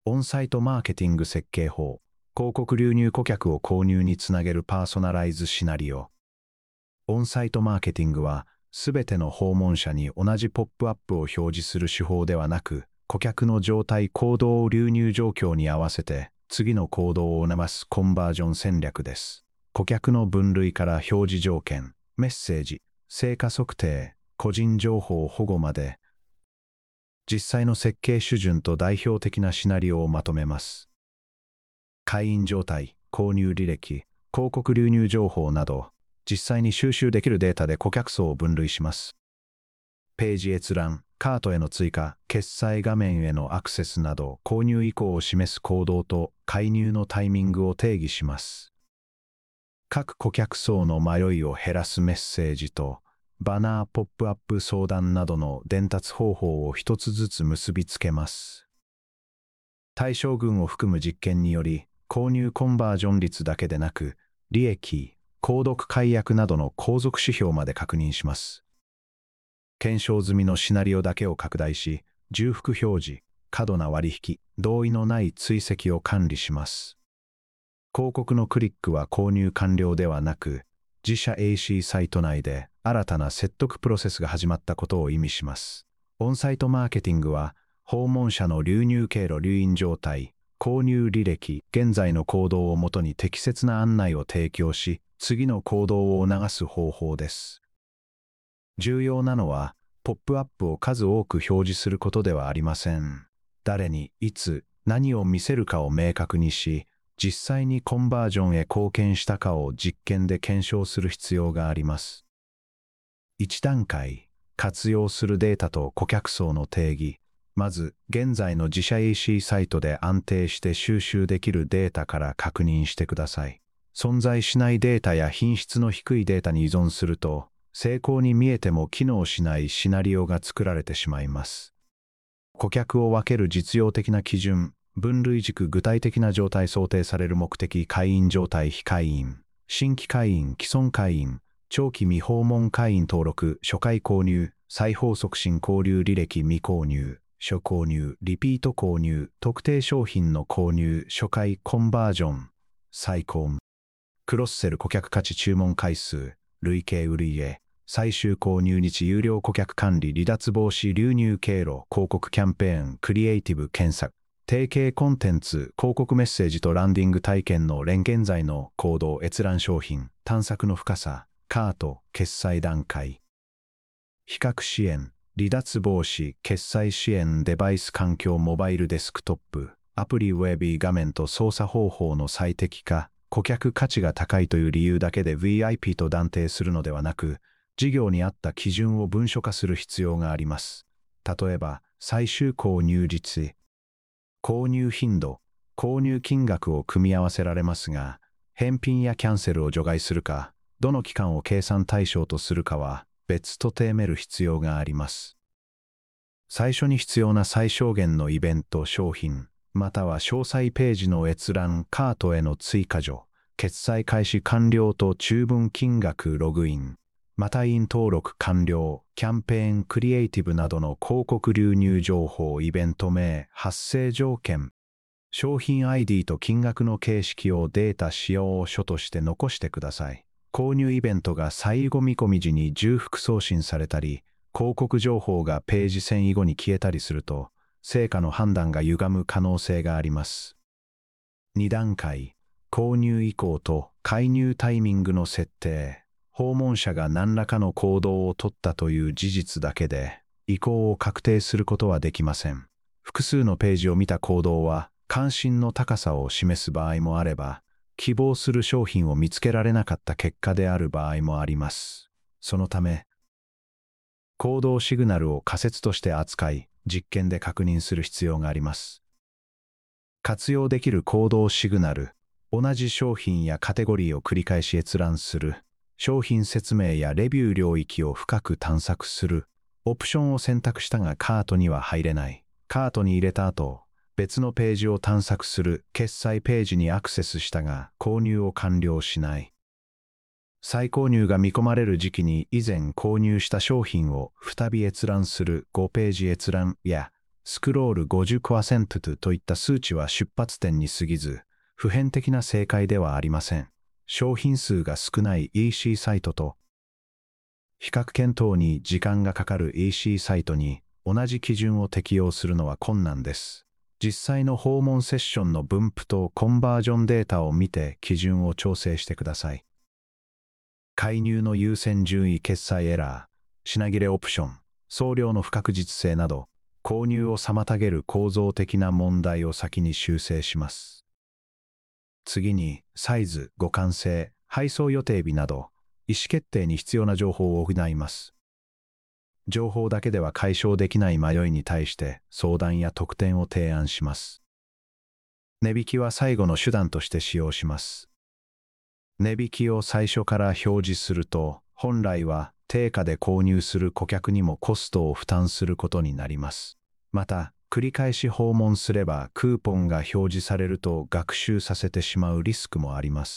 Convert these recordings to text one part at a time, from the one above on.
オンサイトマーケティング設計法。広告流入顧客を購入につなげるパーソナライズシナリオ。オンサイトマーケティングは、すべての訪問者に同じポップアップを表示する手法ではなく、顧客の状態・行動流入状況に合わせて、次の行動を促すコンバージョン戦略です。顧客の分類から表示条件、メッセージ、成果測定、個人情報保護まで、実際の設計手順と代表的なシナリオをまとめます。会員状態、購入履歴、広告流入情報など、実際に収集できるデータで顧客層を分類します。ページ閲覧、カートへの追加、決済画面へのアクセスなど、購入意向を示す行動と介入のタイミングを定義します。各顧客層の迷いを減らすメッセージと、バナー、ポップアップ相談などの伝達方法を一つずつ結びつけます。対象群を含む実験により、購入コンバージョン率だけでなく、利益、購読解約などの後続指標まで確認します。検証済みのシナリオだけを拡大し、重複表示、過度な割引、同意のない追跡を管理します。広告のクリックは購入完了ではなく、自社 AC サイト内で新たな説得プロセスが始まったことを意味します。オンサイトマーケティングは、訪問者の流入経路・流入状態、購入履歴、現在の行動をもとに適切な案内を提供し、次の行動を促す方法です。重要なのは、ポップアップを数多く表示することではありません。誰に、いつ、何を見せるかを明確にし、実際にコンバージョンへ貢献したかを実験で検証する必要があります。1段階、活用するデータと顧客層の定義。まず、現在の自社 AC サイトで安定して収集できるデータから確認してください。存在しないデータや品質の低いデータに依存すると、成功に見えても機能しないシナリオが作られてしまいます。顧客を分ける実用的な基準、分類軸具体的な状態想定される目的会員状態非会員、新規会員既存会員、長期未訪問会員登録初回購入、再訪促進交流履歴未購入、初購入、リピート購入、特定商品の購入、初回コンバージョン、再購、クロスセル顧客価値注文回数、累計売上、最終購入日有料顧客管理離脱防止流入経路広告キャンペーンクリエイティブ検索定型コンテンツ広告メッセージとランディング体験の連現在の行動閲覧商品探索の深さカート決済段階比較支援離脱防止決済支援デバイス環境モバイルデスクトップアプリウェビー画面と操作方法の最適化顧客価値が高いという理由だけで VIP と断定するのではなく事業に合った基準を文書化する必要があります。例えば、最終購入率、購入頻度、購入金額を組み合わせられますが、返品やキャンセルを除外するか、どの期間を計算対象とするかは別途定める必要があります。最初に必要な最小限のイベント、商品、または詳細ページの閲覧、カートへの追加助、決済開始完了と注文金額ログイン、またイン登録完了、キャンペーンクリエイティブなどの広告流入情報、イベント名、発生条件、商品 ID と金額の形式をデータ使用書として残してください。購入イベントが最後見込み時に重複送信されたり、広告情報がページ遷移後に消えたりすると、成果の判断が歪む可能性があります。2段階、購入意向と介入タイミングの設定。訪問者が何らかの行動を取ったという事実だけで、意向を確定することはできません。複数のページを見た行動は、関心の高さを示す場合もあれば、希望する商品を見つけられなかった結果である場合もあります。そのため、行動シグナルを仮説として扱い、実験で確認する必要があります。活用できる行動シグナル、同じ商品やカテゴリーを繰り返し閲覧する。商品説明やレビュー領域を深く探索する。オプションを選択したがカートには入れない。カートに入れた後、別のページを探索する。決済ページにアクセスしたが購入を完了しない。再購入が見込まれる時期に以前購入した商品を再び閲覧する5ページ閲覧やスクロール 50% といった数値は出発点に過ぎず、普遍的な正解ではありません。商品数が少ない EC サイトと、比較検討に時間がかかる EC サイトに同じ基準を適用するのは困難です。実際の訪問セッションの分布とコンバージョンデータを見て基準を調整してください。介入の優先順位決済エラー、品切れオプション、送料の不確実性など、購入を妨げる構造的な問題を先に修正します。次に、サイズ、互換性、配送予定日など、意思決定に必要な情報を補います。情報だけでは解消できない迷いに対して相談や特典を提案します。値引きは最後の手段として使用します。値引きを最初から表示すると、本来は定価で購入する顧客にもコストを負担することになります。また、繰り返し訪問すればクーポンが表示されると学習させてしまうリスクもあります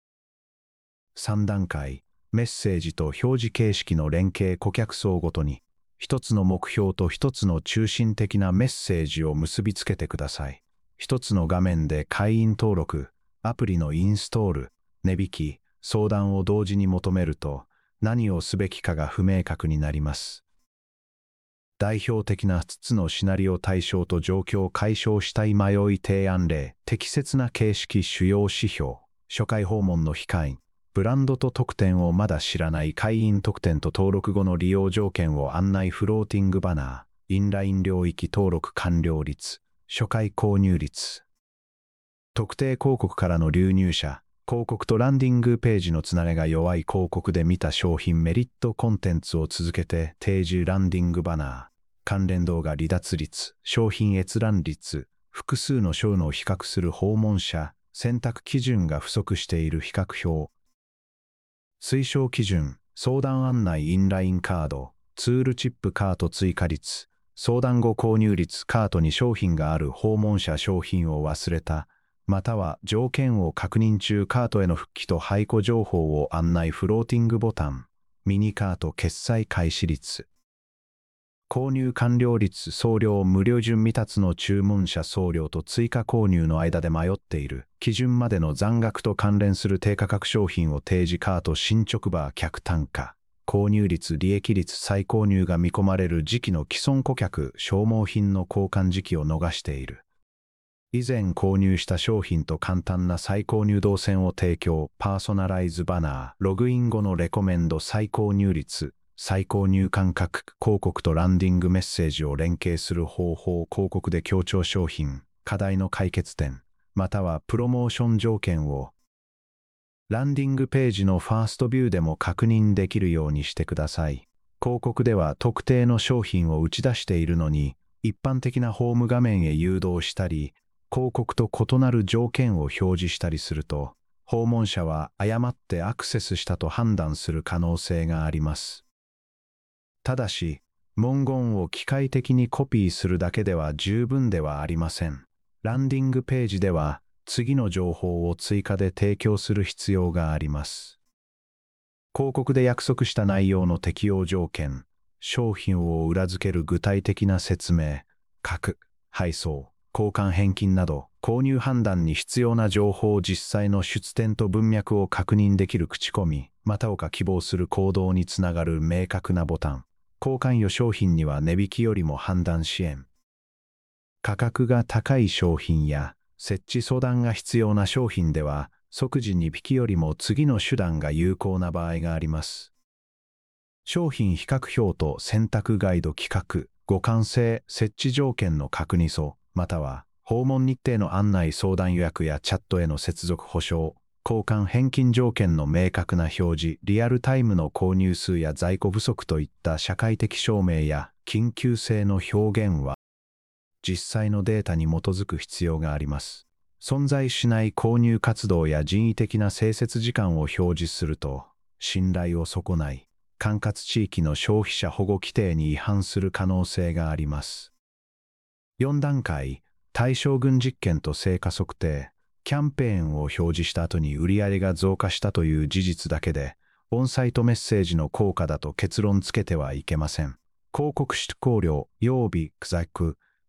。3段階、メッセージと表示形式の連携顧客層ごとに、一つの目標と一つの中心的なメッセージを結びつけてください。一つの画面で会員登録、アプリのインストール、値引き、相談を同時に求めると、何をすべきかが不明確になります。代表的な5つのシナリオ対象と状況を解消したい迷い提案例、適切な形式主要指標、初回訪問の控え、ブランドと特典をまだ知らない会員特典と登録後の利用条件を案内フローティングバナー、インライン領域登録完了率、初回購入率。特定広告からの流入者、広告とランディングページのつながりが弱い広告で見た商品メリットコンテンツを続けて提示ランディングバナー、関連動画離脱率、商品閲覧率、複数の商の比較する訪問者、選択基準が不足している比較表。推奨基準、相談案内インラインカード、ツールチップカート追加率、相談後購入率カートに商品がある訪問者商品を忘れた、または条件を確認中カートへの復帰と廃庫情報を案内フローティングボタン、ミニカート決済開始率。購入完了率送料無料順未達の注文者送料と追加購入の間で迷っている基準までの残額と関連する低価格商品を提示カート進捗バー客単価購入率利益率再購入が見込まれる時期の既存顧客消耗品の交換時期を逃している。以前購入した商品と簡単な再購入動線を提供パーソナライズバナーログイン後のレコメンド再購入率再購入間隔広告とランディングメッセージを連携する方法広告で強調商品課題の解決点またはプロモーション条件をランディングページのファーストビューでも確認できるようにしてください。広告では特定の商品を打ち出しているのに一般的なホーム画面へ誘導したり広告と異なる条件を表示したりすると訪問者は誤ってアクセスしたと判断する可能性があります。ただし、文言を機械的にコピーするだけでは十分ではありません。ランディングページでは、次の情報を追加で提供する必要があります。広告で約束した内容の適用条件、商品を裏付ける具体的な説明、価配送、交換返金など、購入判断に必要な情報を実際の出典と文脈を確認できる口コミ、または希望する行動につながる明確なボタン。交換予商品には値引きよりも判断支援。価格が高い商品や設置相談が必要な商品では即時値引きよりも次の手段が有効な場合があります。商品比較表と選択ガイド企画、互換性、設置条件の確認書、または訪問日程の案内相談予約やチャットへの接続保証、交換返金条件の明確な表示、リアルタイムの購入数や在庫不足といった社会的証明や緊急性の表現は、実際のデータに基づく必要があります。存在しない購入活動や人為的な精節時間を表示すると、信頼を損ない、管轄地域の消費者保護規定に違反する可能性があります。4段階、対象群実験と成果測定。キャンペーンを表示した後に売り上げが増加したという事実だけで、オンサイトメッセージの効果だと結論付けてはいけません。広告出稿料、曜日、価格、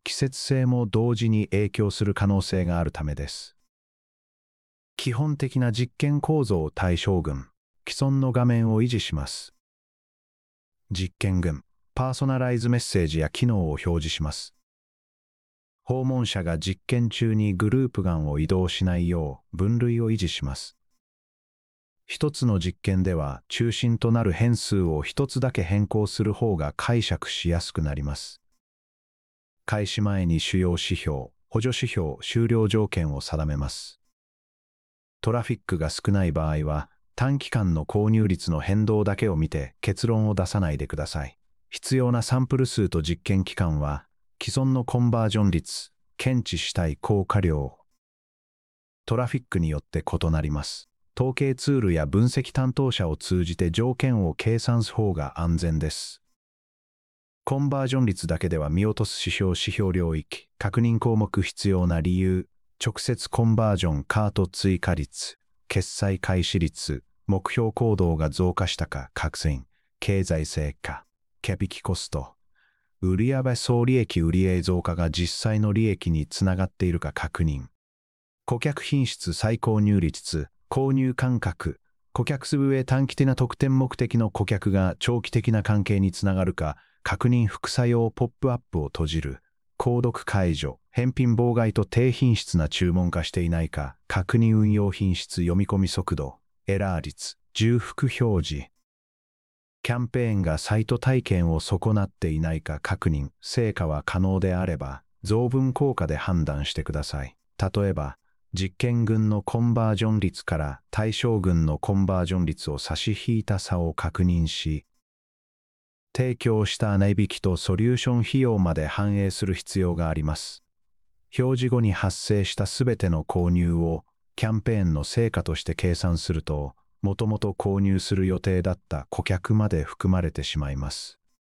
季節性も同時に影響する可能性があるためです。基本的な実験構造対象群、既存の画面を維持します。実験群、パーソナライズメッセージや機能を表示します。訪問者が実験中にグループ間を移動しないよう分類を維持します。一つの実験では中心となる変数を一つだけ変更する方が解釈しやすくなります。開始前に主要指標、補助指標、終了条件を定めます。トラフィックが少ない場合は、短期間の購入率の変動だけを見て結論を出さないでください。必要なサンプル数と実験期間は、既存のコンバージョン率、検知したい効果量、トラフィックによって異なります。統計ツールや分析担当者を通じて条件を計算する方が安全です。コンバージョン率だけでは見落とす指標領域、確認項目必要な理由、直接コンバージョンカート追加率、決済開始率、目標行動が増加したか確認、経済成果、キャピキコスト、売上総利益売上増加が実際の利益につながっているか確認、顧客品質再購入率、購入間隔、顧客数へ短期的な特典目的の顧客が長期的な関係につながるか確認副作用ポップアップを閉じる、購読解除、返品妨害と低品質な注文化していないか確認運用品質読み込み速度、エラー率、重複表示。キャンペーンがサイト体験を損なっていないか確認、成果は可能であれば、増分効果で判断してください。例えば、実験群のコンバージョン率から対象群のコンバージョン率を差し引いた差を確認し、提供した値引きとソリューション費用まで反映する必要があります。表示後に発生したすべての購入をキャンペーンの成果として計算すると、もともと購入する予定だった顧客まで含まれてしまいます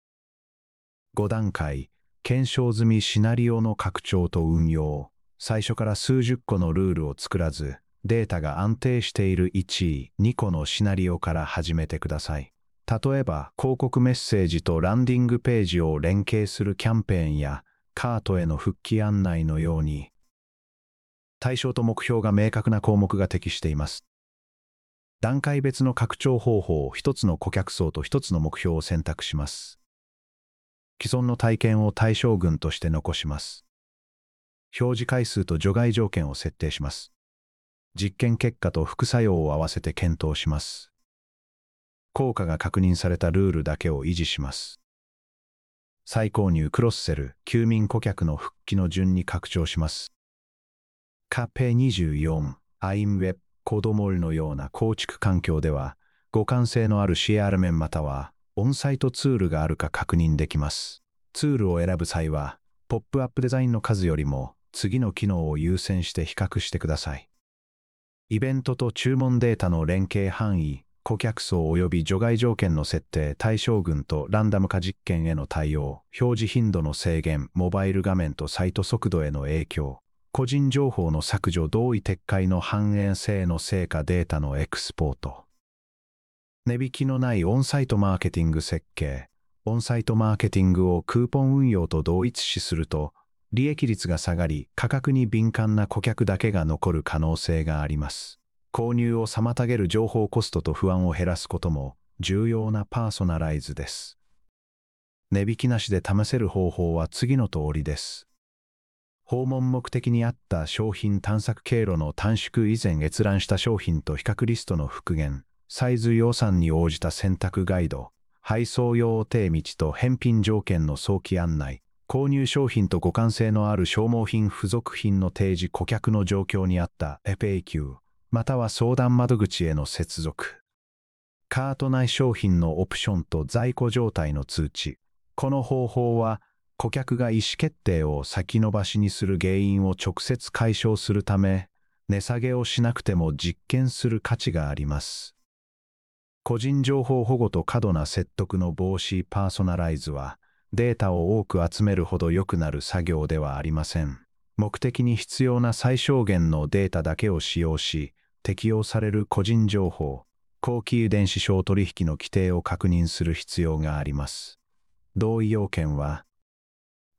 。5段階、検証済みシナリオの拡張と運用。最初から数十個のルールを作らず、データが安定している1位、2個のシナリオから始めてください。例えば、広告メッセージとランディングページを連携するキャンペーンや、カートへの復帰案内のように、対象と目標が明確な項目が適しています。段階別の拡張方法、一つの顧客層と一つの目標を選択します。既存の体験を対象群として残します。表示回数と除外条件を設定します。実験結果と副作用を合わせて検討します。効果が確認されたルールだけを維持します。再購入クロスセル、休眠顧客の復帰の順に拡張します。カペ24、アイムウェブ、コドモルのような構築環境では、互換性のある CR 面またはオンサイトツールがあるか確認できます。ツールを選ぶ際は、ポップアップデザインの数よりも次の機能を優先して比較してください。イベントと注文データの連携範囲、顧客層及び除外条件の設定、対象群とランダム化実験への対応、表示頻度の制限、モバイル画面とサイト速度への影響、個人情報の削除同意撤回の反映性の成果データのエクスポート。値引きのないオンサイトマーケティング設計。オンサイトマーケティングをクーポン運用と同一視すると、利益率が下がり、価格に敏感な顧客だけが残る可能性があります。購入を妨げる情報コストと不安を減らすことも重要なパーソナライズです。値引きなしで試せる方法は次の通りです。訪問目的に合った商品探索経路の短縮、以前閲覧した商品と比較リストの復元、サイズ予算に応じた選択ガイド、配送用定道と返品条件の早期案内、購入商品と互換性のある消耗品付属品の提示、顧客の状況に合った FAQ、または相談窓口への接続。カート内商品のオプションと在庫状態の通知。この方法は、顧客が意思決定を先延ばしにする原因を直接解消するため、値下げをしなくても実験する価値があります。個人情報保護と過度な説得の防止パーソナライズは、データを多く集めるほど良くなる作業ではありません。目的に必要な最小限のデータだけを使用し、適用される個人情報、高級電子商取引の規定を確認する必要があります。同意要件は、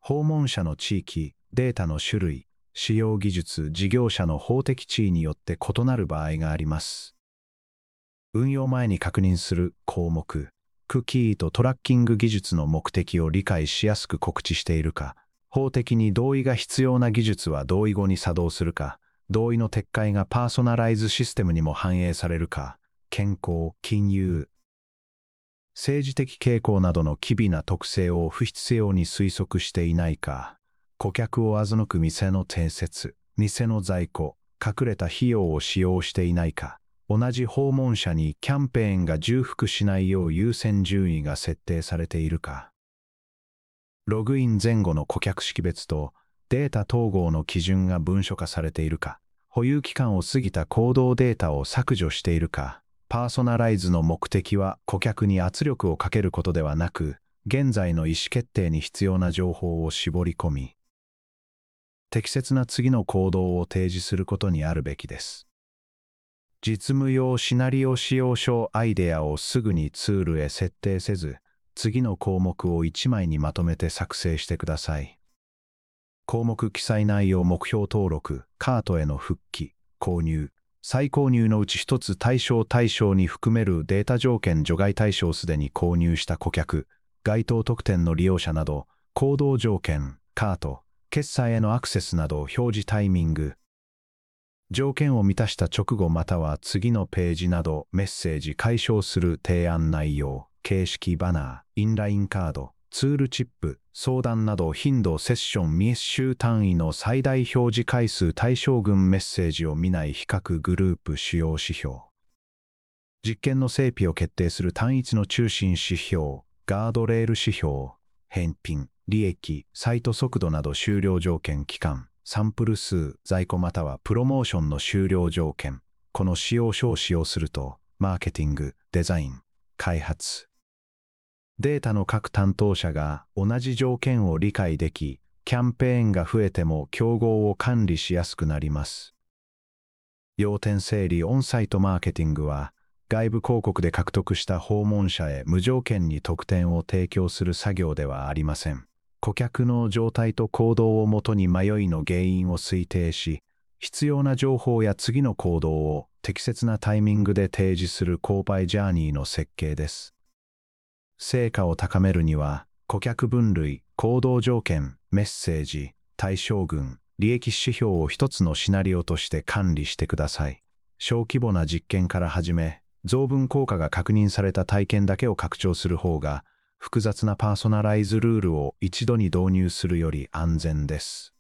訪問者の地域、データの種類、使用技術、事業者の法的地位によって異なる場合があります。運用前に確認する項目、クッキーとトラッキング技術の目的を理解しやすく告知しているか、法的に同意が必要な技術は同意後に作動するか、同意の撤回がパーソナライズシステムにも反映されるか、健康、金融、政治的傾向などの機微な特性を不必要に推測していないか、顧客を欺く店の定説、偽の在庫、隠れた費用を使用していないか、同じ訪問者にキャンペーンが重複しないよう優先順位が設定されているか、ログイン前後の顧客識別とデータ統合の基準が文書化されているか、保有期間を過ぎた行動データを削除しているか、パーソナライズの目的は顧客に圧力をかけることではなく、現在の意思決定に必要な情報を絞り込み、適切な次の行動を提示することにあるべきです。実務用シナリオ使用書アイデアをすぐにツールへ設定せず、次の項目を1枚にまとめて作成してください。項目記載内容目標登録、カートへの復帰、購入、再購入のうち1つ対象に含めるデータ条件除外対象すでに購入した顧客、該当特典の利用者など、行動条件、カート、決済へのアクセスなど表示タイミング、条件を満たした直後または次のページなどメッセージ解消する提案内容、形式バナー、インラインカード、ツールチップ、相談など頻度セッション密集単位の最大表示回数対象群メッセージを見ない比較グループ主要指標。実験の整備を決定する単一の中心指標、ガードレール指標、返品、利益、サイト速度など終了条件期間、サンプル数、在庫またはプロモーションの終了条件。この使用書を使用すると、マーケティング、デザイン、開発、データの各担当者が同じ条件を理解でき、キャンペーンが増えても競合を管理しやすくなります。要点整理オンサイトマーケティングは、外部広告で獲得した訪問者へ無条件に特典を提供する作業ではありません。顧客の状態と行動をもとに迷いの原因を推定し、必要な情報や次の行動を適切なタイミングで提示する購買ジャーニーの設計です。成果を高めるには、顧客分類、行動条件、メッセージ、対象群、利益指標を一つのシナリオとして管理してください。小規模な実験から始め、増分効果が確認された体験だけを拡張する方が、複雑なパーソナライズルールを一度に導入するより安全です。